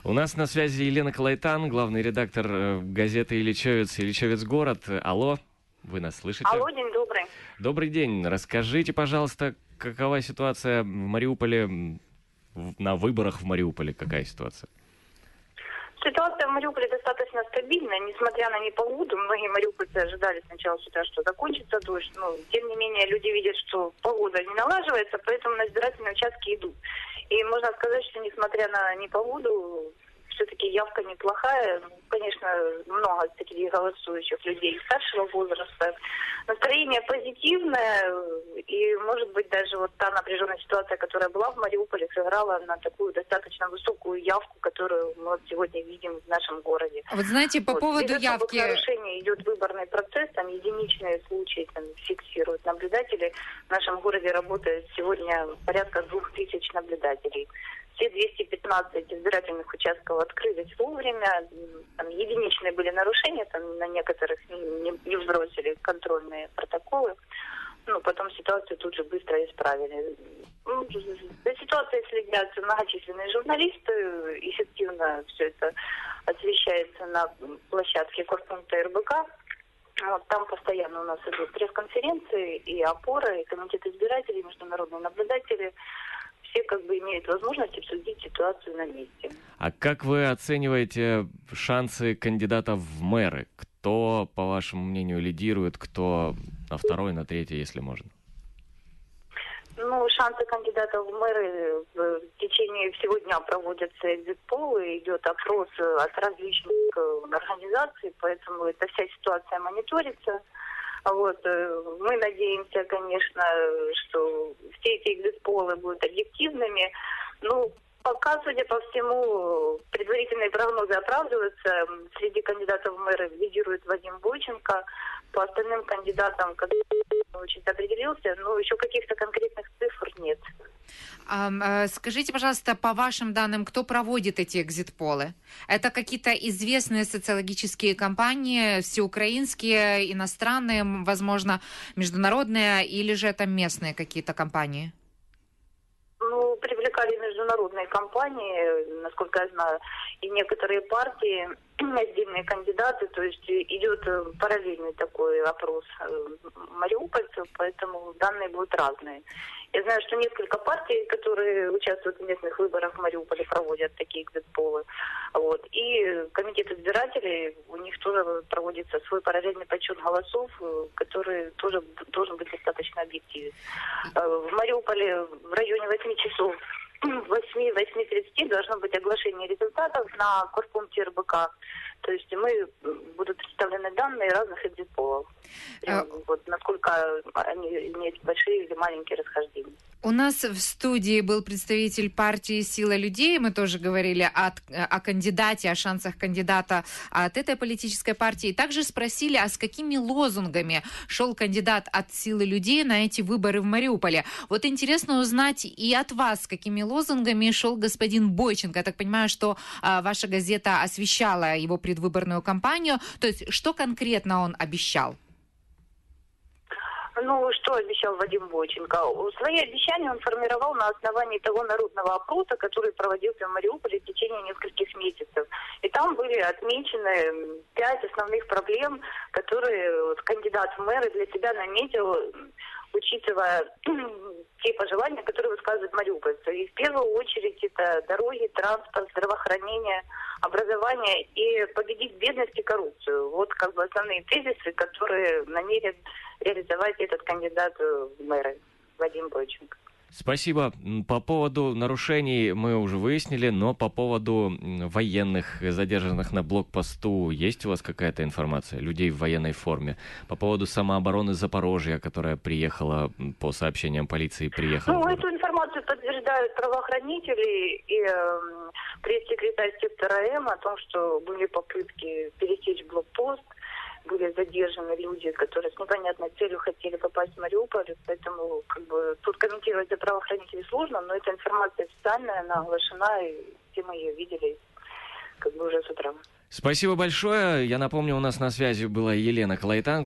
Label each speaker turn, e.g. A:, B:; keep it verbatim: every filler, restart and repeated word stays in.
A: У нас на связи Елена Калайтан, главный редактор газеты «Ильичевец», «Ильичевец город». Алло, вы нас слышите?
B: Алло, день добрый.
A: Добрый день. Расскажите, пожалуйста, какова ситуация в Мариуполе, на выборах в Мариуполе, какая ситуация?
B: Ситуация в Мариуполе достаточно стабильная, несмотря на непогоду. Многие мариупольцы ожидали сначала сюда, что закончится дождь, но тем не менее люди видят, что погода не налаживается, поэтому на избирательные участки идут. И можно сказать, что несмотря на непогоду, все-таки явка неплохая. Конечно, много таких голосующих людей старшего возраста. Настроение позитивное, и, может быть, даже вот та напряженная ситуация, которая была в Мариуполе, сыграла на такую достаточно высокую явку, которую мы вот сегодня видим в нашем городе.
C: А вот знаете, по
B: вот.
C: поводу
B: Без
C: явки...
B: нарушений идет выборный процесс, там единичные случаи там, фиксируют наблюдатели. В нашем городе работает сегодня порядка двух тысяч наблюдателей. Все двести пятнадцать избирательных участков открылись вовремя. Там единичные были нарушения, там на некоторых не, не вбросили контрольные протоколы. Ну, потом ситуацию тут же быстро исправили. Ну, за ситуацией следят многочисленные журналисты. Эффективно все это освещается на площадке корпункта эр бэ ка. Вот, там постоянно у нас идут пресс-конференции и опоры, и комитет избирателей, международные наблюдатели. Все как бы имеют возможность обсудить ситуацию на месте.
A: А как вы оцениваете шансы кандидатов в мэры? Кто, по вашему мнению, лидирует, кто на второй, на третий, если можно?
B: Ну, шансы кандидатов в мэры в течение всего дня проводятся экзит-полы, идет опрос от различных организаций, поэтому эта вся ситуация мониторится. Вот, мы надеемся, конечно, что все эти экзит-полы будут объективными. Ну, пока, судя по всему, предварительные прогнозы оправдываются. Среди кандидатов в мэры лидирует Вадим Бойченко. По остальным кандидатам, как очень определился, но еще каких-то конкретных цифр нет.
C: А, скажите, пожалуйста, по вашим данным, кто проводит эти экзит-полы? Это какие-то известные социологические компании, всеукраинские, иностранные, возможно, международные, или же это местные какие-то компании?
B: Ну, привлекали международные компании, насколько я знаю, и некоторые партии, отдельные кандидаты, то есть идет параллельный такой опрос мариупольцев, поэтому данные будут разные. Я знаю, что несколько партий, которые участвуют в местных выборах в Мариуполе, проводят такие экзит-полы. Вот. И комитет избирателей, у них тоже проводится свой параллельный подсчет голосов, который тоже должен быть достаточно объективен. В Мариуполе в районе восьми часов, восемь тридцать должно быть оглашение результатов на корпункте эр бэ ка. То есть мы будут представлены данные разных экзит-полов. Вот, насколько они имеют большие или маленькие расхождения.
C: У нас в студии был представитель партии «Сила людей». Мы тоже говорили о, о кандидате, о шансах кандидата от этой политической партии. Также спросили, а с какими лозунгами шел кандидат от «Силы людей» на эти выборы в Мариуполе. Вот интересно узнать и от вас, с какими лозунгами шел господин Бойченко. Я так понимаю, что а, ваша газета освещала его предвыборную кампанию. То есть, что конкретно он обещал?
B: Ну, что обещал Вадим Бойченко? Свои обещания он формировал на основании того народного опроса, который проводился в Мариуполе в течение нескольких месяцев. И там были отмечены пять основных проблем, которые вот, кандидат в мэры для себя наметил, учитывая те пожелания, которые высказывают мариупольцы. И в первую очередь это дороги, транспорт, здравоохранение, образование и победить бедность и коррупцию. Вот как бы основные тезисы, которые намерен реализовать этот кандидат в мэры Вадим Бойченко.
A: Спасибо. По поводу нарушений мы уже выяснили, но по поводу военных, задержанных на блокпосту, есть у вас какая-то информация? Людей в военной форме? По поводу самообороны Запорожья, которая приехала, по сообщениям полиции, приехала?
B: Ну, эту информацию подтверждают правоохранители и э, пресс-секретарь сектора М о том, что были попытки пересечь блокпост. Были задержаны люди, которые с непонятной целью хотели попасть в Мариуполь, поэтому как бы тут комментировать за правоохранителей сложно, но эта информация официальная, она оглашена, и все мы ее видели как бы уже с утра.
A: Спасибо большое. Я напомню, у нас на связи была Елена Калайтан,